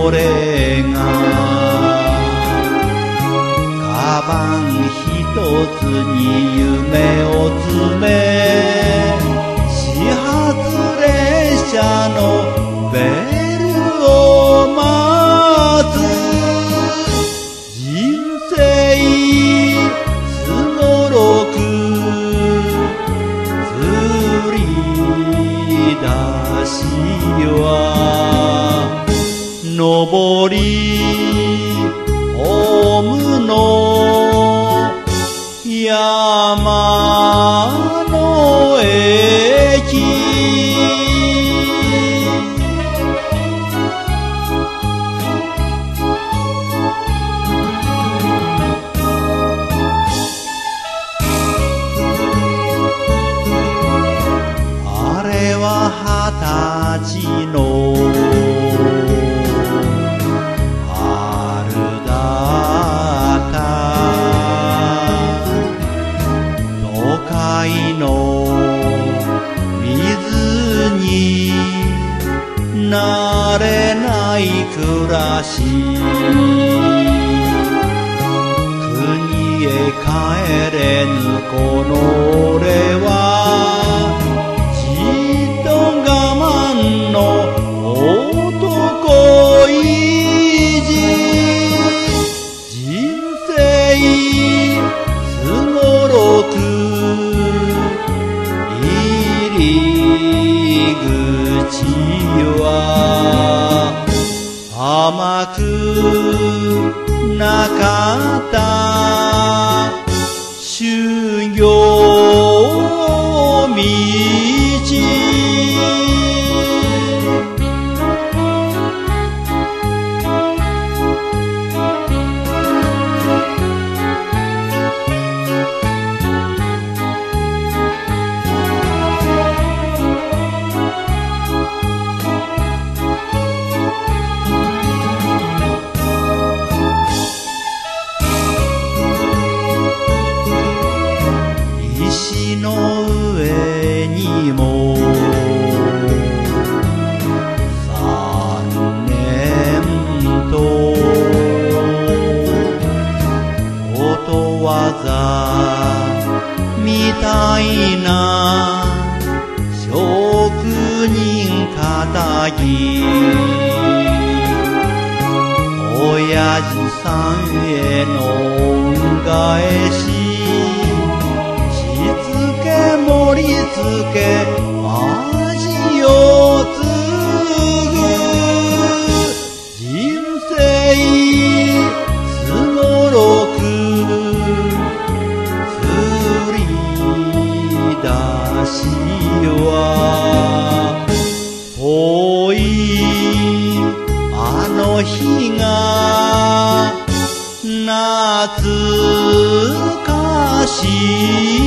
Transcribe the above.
それがカバン一つに夢を詰め始発列車のベルを待つ人生すごろく釣り出しは上りホームの山の駅あれは20歳の春だった都会の水に慣れない暮らし国へ帰れぬこの俺はじっと我慢の男意地人生すごろく入り口は甘くなかった修行道石の上にも3年とことわざみたいな職人かぎ親父さんへの恩返し盛り付け味を継ぐ人生すごろく釣り出しは遠いあの日が懐かしい